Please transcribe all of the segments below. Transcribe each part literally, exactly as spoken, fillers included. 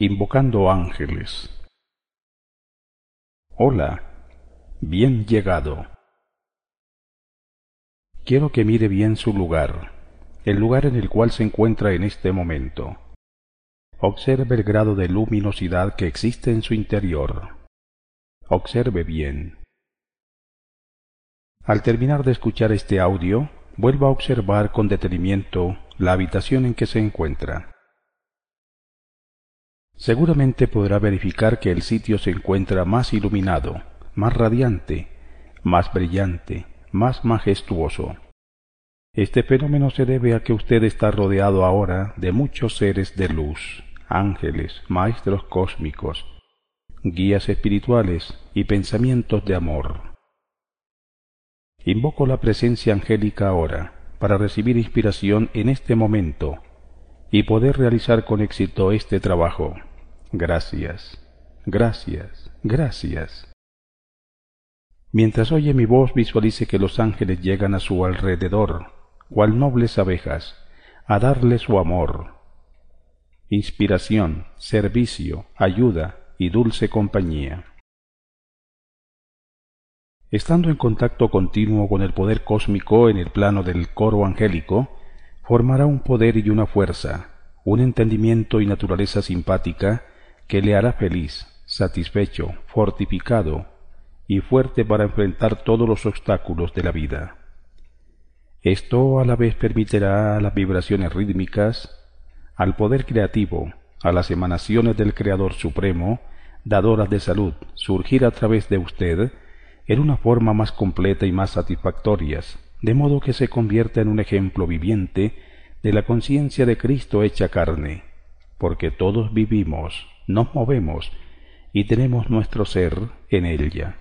Invocando ángeles. Hola, bien llegado. Quiero que mire bien su lugar, el lugar en el cual se encuentra en este momento. Observe el grado de luminosidad que existe en su interior. Observe bien. Al terminar de escuchar este audio, vuelva a observar con detenimiento la habitación en que se encuentra. Seguramente podrá verificar que el sitio se encuentra más iluminado, más radiante, más brillante, más majestuoso. Este fenómeno se debe a que usted está rodeado ahora de muchos seres de luz, ángeles, maestros cósmicos, guías espirituales y pensamientos de amor. Invoco la presencia angélica ahora para recibir inspiración en este momento y poder realizar con éxito este trabajo. Gracias, gracias, gracias. Mientras oye mi voz, visualice que los ángeles llegan a su alrededor, cual nobles abejas, a darle su amor, inspiración, servicio, ayuda y dulce compañía. Estando en contacto continuo con el poder cósmico en el plano del coro angélico, formará un poder y una fuerza, un entendimiento y naturaleza simpática que le hará feliz, satisfecho, fortificado y fuerte para enfrentar todos los obstáculos de la vida. Esto a la vez permitirá a las vibraciones rítmicas, al poder creativo, a las emanaciones del Creador Supremo, dadoras de salud, surgir a través de usted en una forma más completa y más satisfactorias, de modo que se convierta en un ejemplo viviente de la conciencia de Cristo hecha carne, porque todos vivimos, nos movemos y tenemos nuestro ser en ella.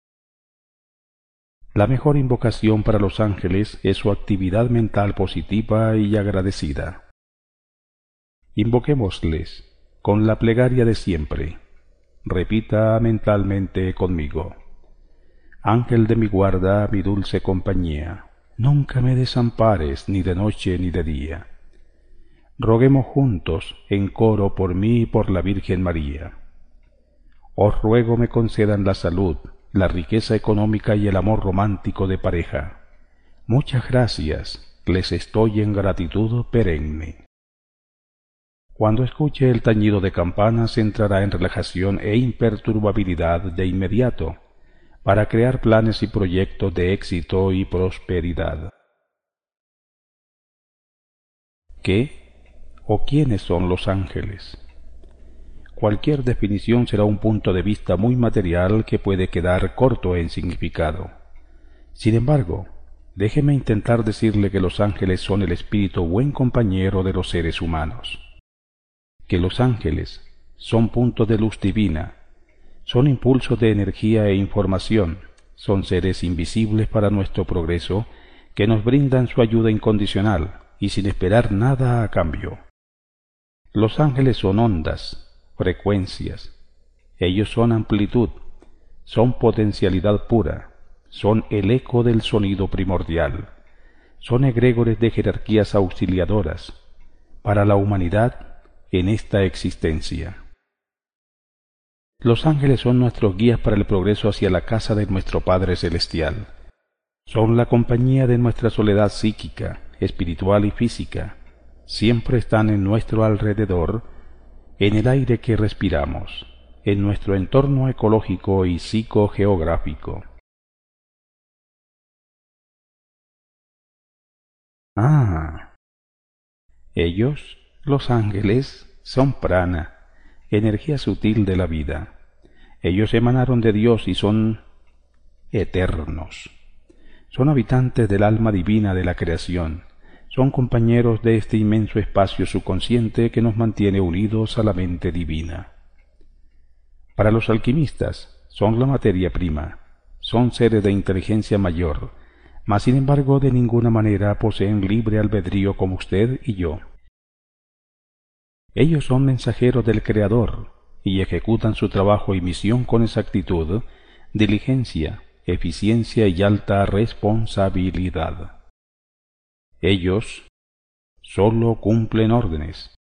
La mejor invocación para los ángeles es su actividad mental positiva y agradecida. Invoquémosles con la plegaria de siempre. Repita mentalmente conmigo. Ángel de mi guarda, mi dulce compañía, nunca me desampares ni de noche ni de día. Roguemos juntos en coro por mí y por la Virgen María. Os ruego me concedan la salud, la riqueza económica y el amor romántico de pareja. Muchas gracias, les estoy en gratitud perenne. Cuando escuche el tañido de campanas entrará en relajación e imperturbabilidad de inmediato, para crear planes y proyectos de éxito y prosperidad. ¿Qué o quiénes son los ángeles? Cualquier definición será un punto de vista muy material que puede quedar corto en significado. Sin embargo, déjeme intentar decirle que los ángeles son el espíritu buen compañero de los seres humanos. Que los ángeles son puntos de luz divina, son impulsos de energía e información, son seres invisibles para nuestro progreso que nos brindan su ayuda incondicional y sin esperar nada a cambio. Los ángeles son ondas, frecuencias, ellos son amplitud, son potencialidad pura, son el eco del sonido primordial, son egregores de jerarquías auxiliadoras para la humanidad en esta existencia. Los ángeles son nuestros guías para el progreso hacia la casa de nuestro Padre Celestial. Son la compañía de nuestra soledad psíquica, espiritual y física. Siempre están en nuestro alrededor, en el aire que respiramos, en nuestro entorno ecológico y psicogeográfico. Ah, ellos, los ángeles, son prana, energía sutil de la vida. Ellos emanaron de Dios y son eternos. Son habitantes del alma divina de la creación. Son compañeros de este inmenso espacio subconsciente que nos mantiene unidos a la mente divina. Para los alquimistas, son la materia prima. Son seres de inteligencia mayor, mas sin embargo de ninguna manera poseen libre albedrío como usted y yo. Ellos son mensajeros del Creador y ejecutan su trabajo y misión con exactitud, diligencia, eficiencia y alta responsabilidad. Ellos sólo cumplen órdenes,